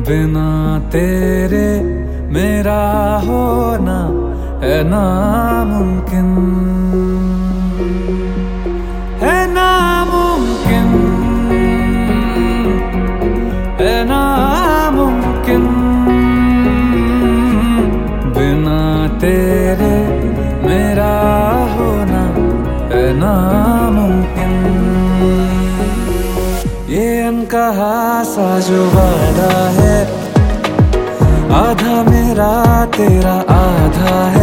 बिना तेरे मेरा होना है नामुमकिन, है नामुमकिन, है नामुमकिन। बिना तेरे मेरा होना है नामुमकिन। ये अनकहा सा जो वादा है, आधा मेरा तेरा आधा है।